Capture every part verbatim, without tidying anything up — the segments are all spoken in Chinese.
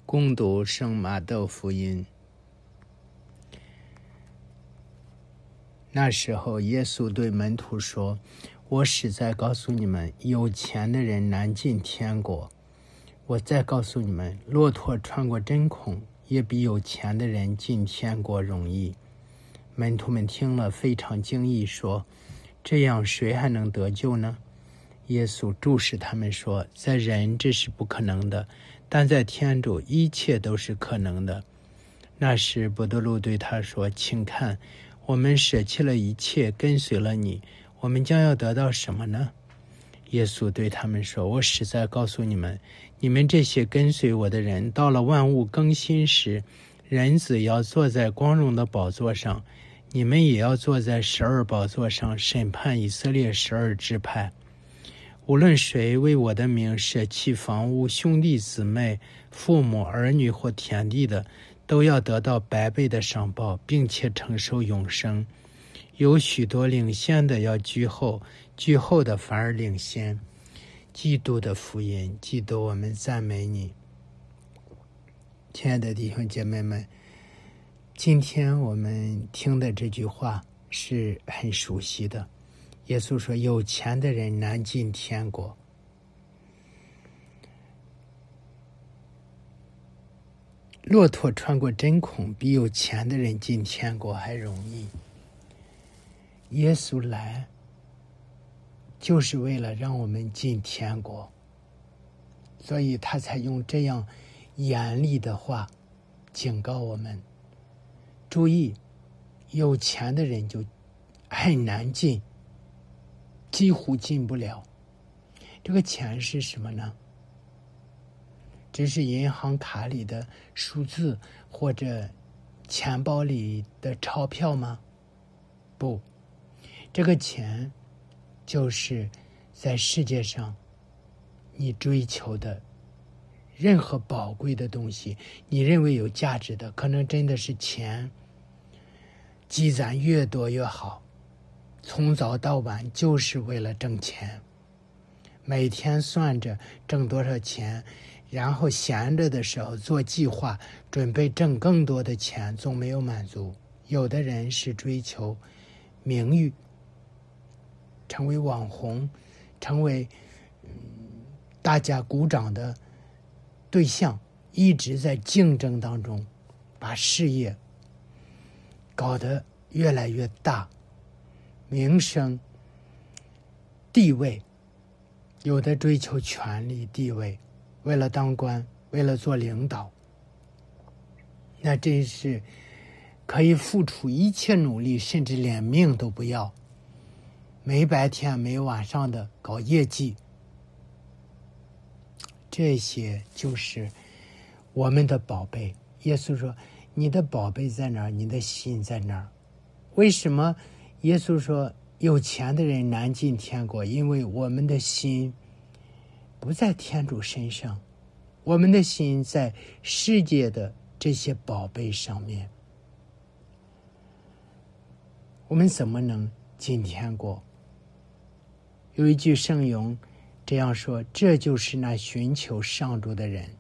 攻读圣马窦福音。那时候耶稣对门徒说，我实在告诉你们，有钱的人难进天国。我再告诉你们，骆驼穿过针孔，也比有钱的人进天国容易。门徒们听了非常惊异，说，这样谁还能得救呢？耶稣注视他们说，在人这是不可能的，但在天主一切都是可能的。那时伯多禄对他说，请看，我们舍弃了一切，跟随了你，我们将要得到什么呢？耶稣对他们说，我实在告诉你们，你们这些跟随我的人，到了万物更新时，人子要坐在光荣的宝座上，你们也要坐在十二宝座上，审判以色列十二支派。无论谁为我的名舍弃房屋、兄弟姊妹、父母、儿女或田地的，都要得到百倍的赏报，并且承受永生。有许多领先的要居后，居后的反而领先。基督的福音，基督，我们赞美你。亲爱的弟兄姐妹们，今天我们听的这句话是很熟悉的。耶稣说，有钱的人难进天国。骆驼穿过针孔，比有钱的人进天国还容易。耶稣来就是为了让我们进天国，所以他才用这样严厉的话警告我们，注意，有钱的人就很难进，几乎进不了。这个钱是什么呢？只是银行卡里的数字或者钱包里的钞票吗？不，这个钱就是在世界上你追求的任何宝贵的东西，你认为有价值的，可能真的是钱，积攒越多越好，从早到晚就是为了挣钱，每天算着挣多少钱，然后闲着的时候做计划，准备挣更多的钱，总没有满足。有的人是追求名誉，成为网红，成为、嗯、大家鼓掌的对象，一直在竞争当中，把事业搞得越来越大，名声、地位，有的追求权力地位，为了当官，为了做领导，那真是可以付出一切努力，甚至连命都不要，没白天没晚上的搞业绩。这些就是我们的宝贝。耶稣说，你的宝贝在哪儿，你的心在哪儿。为什么耶稣说有钱的人难进天国？因为我们的心不在天主身上，我们的心在世界的这些宝贝上面。我们怎么能进天国？有一句圣咏这样说，这就是那寻求上主的人。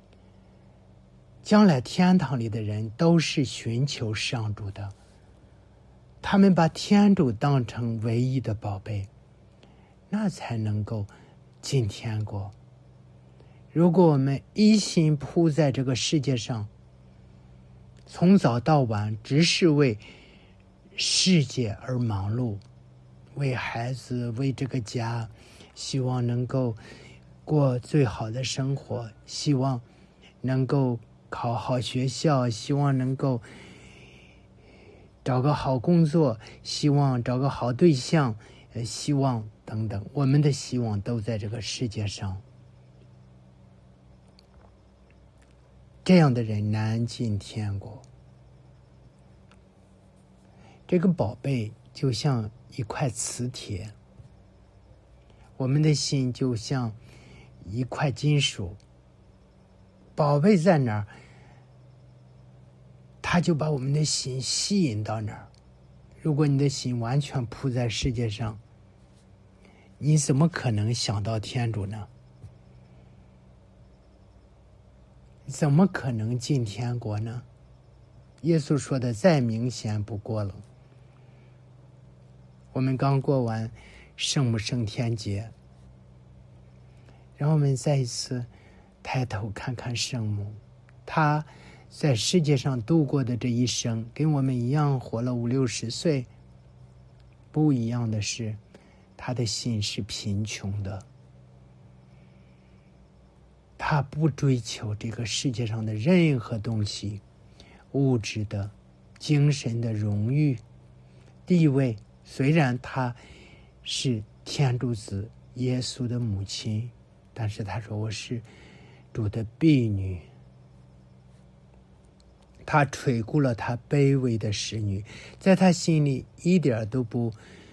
将来天堂里的人都是寻求上主的，他们把天主当成唯一的宝贝，那才能够进天国。如果我们一心扑在这个世界上，从早到晚只是为世界而忙碌，为孩子，为这个家，希望能够过最好的生活，希望能够考好学校，希望能够找个好工作，希望找个好对象，呃，希望等等，我们的希望都在这个世界上。这样的人难进天国。这个宝贝就像一块磁铁，我们的心就像一块金属，宝贝在哪儿，他就把我们的心吸引到哪儿。如果你的心完全扑在世界上，你怎么可能想到天主呢？ 怎么可能进天国呢？耶稣说的再明显不过了。我们刚过完圣母升天节，让我们再一次抬头看看圣母，她在世界上度过的这一生跟我们一样活了五六十岁，不一样的是她的心是贫穷的，她不追求这个世界上的任何东西，物质的、精神的荣誉、地位。虽然她是天主子耶稣的母亲，但是她说我是主的婢女。她垂顾了她卑微的使女，在她心里一点都不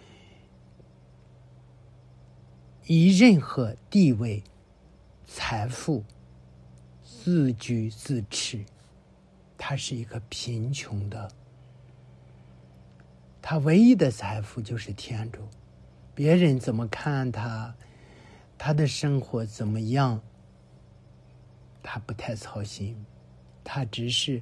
以任何地位、财富自居自恃。她是一个贫穷的，他唯一的财富就是天主，别人怎么看他，他的生活怎么样，他不太操心，他只是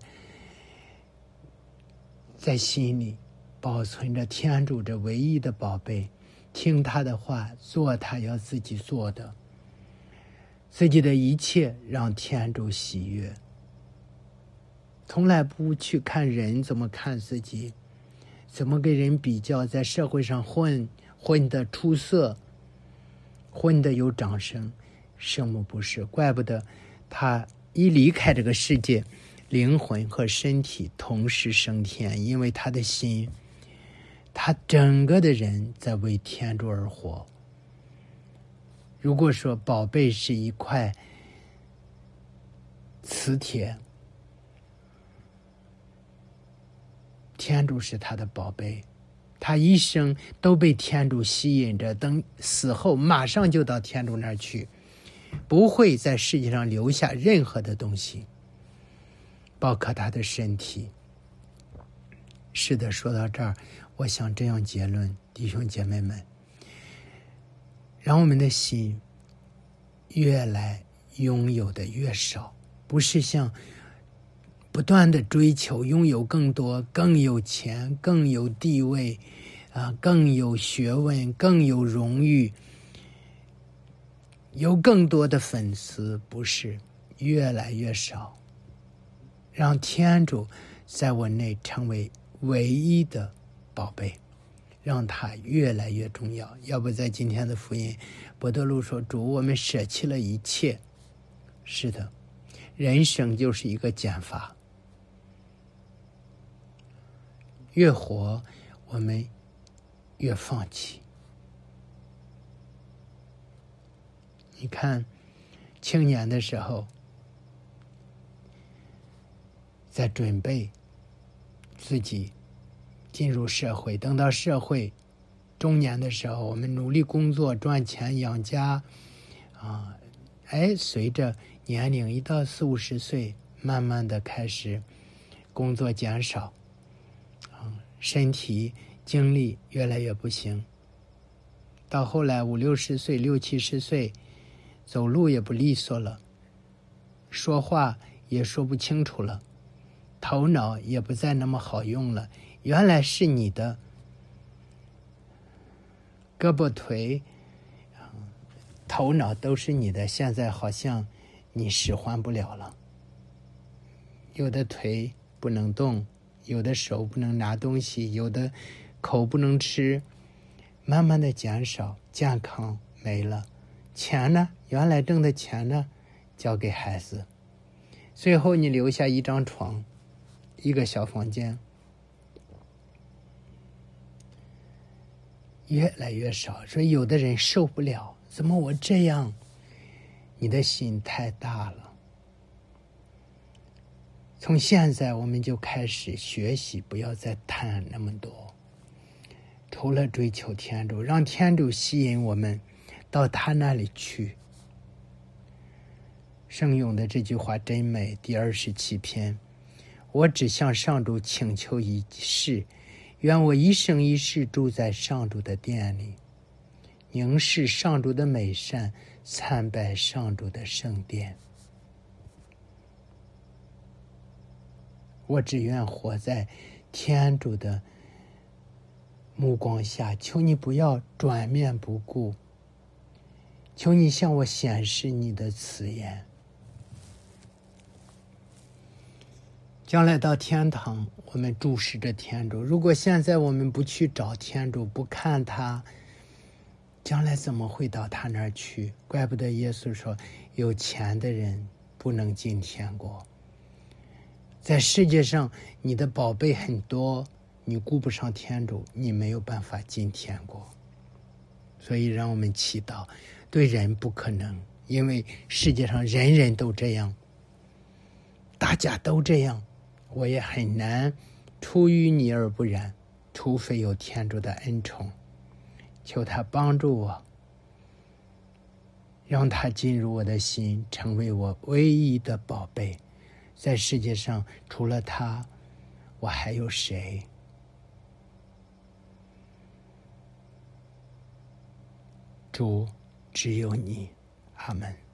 在心里保存着天主这唯一的宝贝，听他的话，做他要自己做的，自己的一切让天主喜悦，从来不去看人怎么看自己，怎么跟人比较，在社会上混混得出色，混得有掌声。圣母不是，怪不得他一离开这个世界，灵魂和身体同时升天，因为他的心，他整个的人在为天主而活。如果说宝贝是一块磁铁，天主是他的宝贝，他一生都被天主吸引着，等死后马上就到天主那儿去，不会在世界上留下任何的东西，包括他的身体。是的，说到这儿，我想这样结论，弟兄姐妹们，让我们的心越来拥有的越少，不是像不断的追求拥有更多，更有钱，更有地位，啊，更有学问，更有荣誉，有更多的粉丝，不是，越来越少。让天主在我内成为唯一的宝贝，让他越来越重要。要不在今天的福音，伯多禄说，主，我们舍弃了一切。是的，人生就是一个减法，越活我们越放弃。你看青年的时候在准备自己进入社会，等到社会中年的时候，我们努力工作赚钱养家啊，哎，随着年龄一到四五十岁，慢慢的开始工作减少，身体精力越来越不行，到后来五六十岁六七十岁，走路也不利索了，说话也说不清楚了，头脑也不再那么好用了。原来是你的胳膊腿头脑都是你的，现在好像你使唤不了了，有的腿不能动，有的手不能拿东西，有的口不能吃，慢慢的减少，健康没了，钱呢，原来挣的钱呢，交给孩子，最后你留下一张床，一个小房间，越来越少。所以有的人受不了，怎么我这样？你的心太大了。从现在我们就开始学习，不要再贪那么多，除了追求天主，让天主吸引我们到他那里去。圣咏的这句话真美，第二十七篇，我只向上主请求一事，愿我一生一世住在上主的殿里，凝视上主的美善，参拜上主的圣殿。 我只愿活在天主的目光下，求你不要转面不顾，求你向我显示你的慈颜。将来到天堂，我们注视着天主。如果现在我们不去找天主，不看他，将来怎么会到他那儿去？怪不得耶稣说，有钱的人不能进天国。在世界上，你的宝贝很多，你顾不上天主，你没有办法进天国。所以让我们祈祷，对人不可能，因为世界上人人都这样，大家都这样，我也很难出淤泥而不染，除非有天主的恩宠。求他帮助我，让他进入我的心，成为我唯一的宝贝。在世界上除了他，我还有谁？主，只有你。阿们。